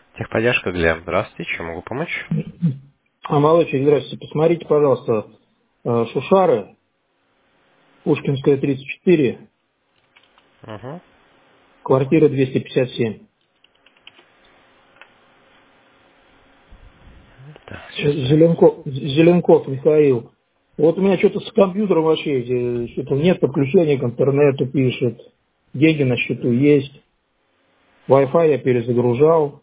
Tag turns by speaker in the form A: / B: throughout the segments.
A: Техподдержка, Глеб. Здравствуйте, чем могу помочь?
B: Молодчик, здравствуйте. Посмотрите, пожалуйста, Шушары, Пушкинская, 34,
A: Угу.
B: квартира 257.
A: Да, сейчас
B: Зеленков Михаил. Вот у меня что-то с компьютером вообще, что-то нет подключения к интернету, пишет. Деньги на счету есть. Wi-Fi я перезагружал.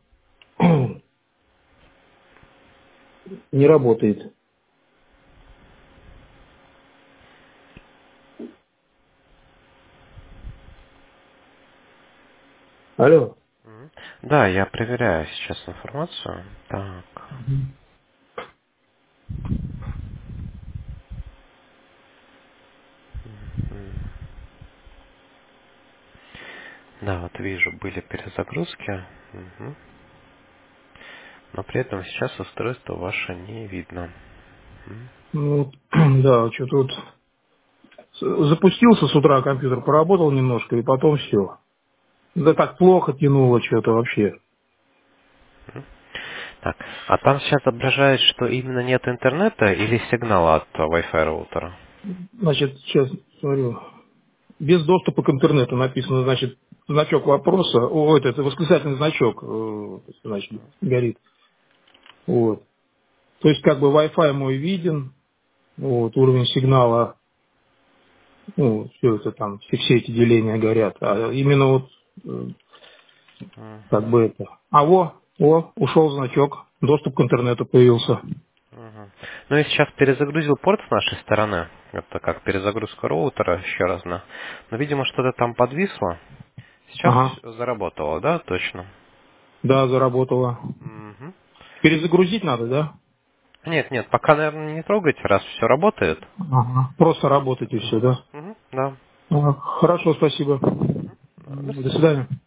B: Не работает. Алло.
A: Да, я проверяю сейчас информацию. Так. Да, вот вижу, были перезагрузки. Мгм. Но при этом сейчас устройство ваше не видно. Мгм.
B: Ну, да, что тут запустился с утра компьютер, поработал немножко, и потом все. Да так плохо тянуло что-то вообще.
A: Так, а там сейчас отображает, что именно нет интернета или сигнала от Wi-Fi роутера?
B: Значит, сейчас смотрю. Без доступа к интернету написано, значит, значок вопроса. О, это восклицательный значок, значит, горит. Вот. То есть, как бы Wi-Fi мой виден, вот, уровень сигнала, ну, все это там, все эти деления горят. А именно вот, как
A: Мгм.
B: бы это. А ушел значок, доступ к интернету появился.
A: Мгм. Ну, я сейчас перезагрузил порт с нашей стороны. Это как перезагрузка роутера еще раз. Но, видимо, что-то там подвисло. Сейчас
B: Ага,
A: заработало, да, точно?
B: да, заработало.
A: Мгм.
B: Перезагрузить надо, да?
A: Нет, нет, пока, наверное, не трогайте, раз все работает.
B: Ага. Просто работать и все,
A: Мгм.
B: да?
A: Мгм. Да.
B: Ага. Хорошо, спасибо.
A: До
B: До свидания.